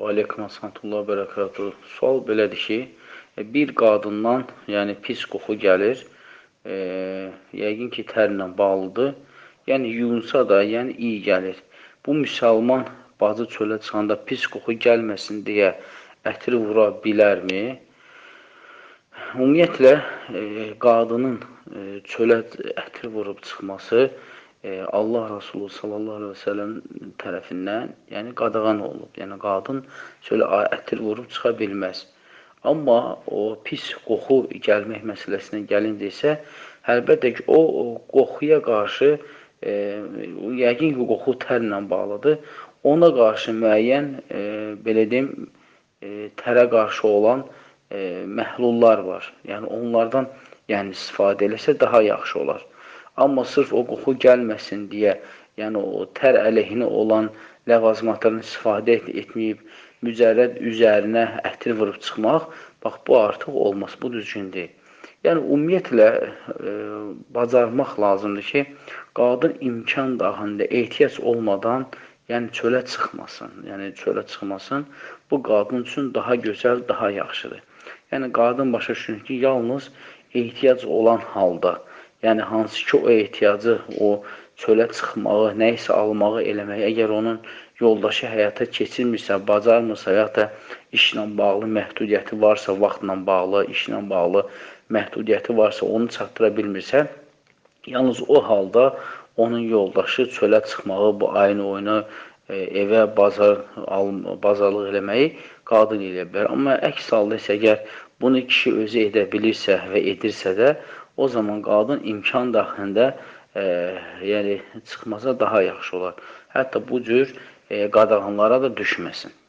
Və aleyküm əssalatullah bərəkatuhu. Sual belədir ki, bir qadından, yəni pis qoxu gəlir, yəqin ki, tərlə bağlıdır, yəni yuyunsa da, yəni iyi gəlir. Bu müsəlman bacı çölə çıxanda pis qoxu gəlməsin deyə ətir vura bilərmi? Ümumiyyətlə, qadının çölə ətir vurub çıxması Allah Rasulü sallallahu aleyhi ve sellem tərəfindən yəni qadağan olub. Yəni qadın şöyle ətir vurub çıxa bilməz. Amma o pis qoxu gəlmək məsələsinə gəlincə, əlbəttə ki, o qoxuya qarşı yəqin ki, qoxu tərlə bağlıdır. Ona qarşı müəyyən, belə deyim, tərə qarşı olan məhlullar var. Yəni onlardan istifadə eləsə daha yaxşı olar. Amma sırf o qoxu gəlməsin deyə, yəni o tər əleyhinə olan ləvazimatlarını istifadə etməyib, mücərrəd üzərinə ətir vurub çıxmaq, bax, bu artıq olmaz, bu düzgün deyil. Yəni, ümumiyyətlə, bacarmaq lazımdır ki, qadın imkan daxilində ehtiyac olmadan, yəni çölə çıxmasın. Yəni, çölə çıxmasın, bu qadın üçün daha gözəl, daha yaxşıdır. Yəni, qadın başa düşür ki, yalnız ehtiyac olan halda, yəni, hansı ki, o ehtiyacı, o çölə çıxmağı, nəysə almağı eləməyi, əgər onun yoldaşı həyata keçirmirsə, bacarmırsa, ya da işlə bağlı məhdudiyyəti varsa, vaxtla bağlı, işlə bağlı məhdudiyyəti varsa, onu çatdıra bilmirsə, yalnız o halda onun yoldaşı çölə çıxmağı, bu ayın oyunu, evə bazarlıq eləməyi qadın eləyə bilər. Amma əks halda isə, əgər bunu kişi özü edə bilirsə və edirsə də, o zaman qadın imkan daxilində yəni çıxmasa daha yaxşı olar. Hətta bu cür qadağanlara da düşməsin.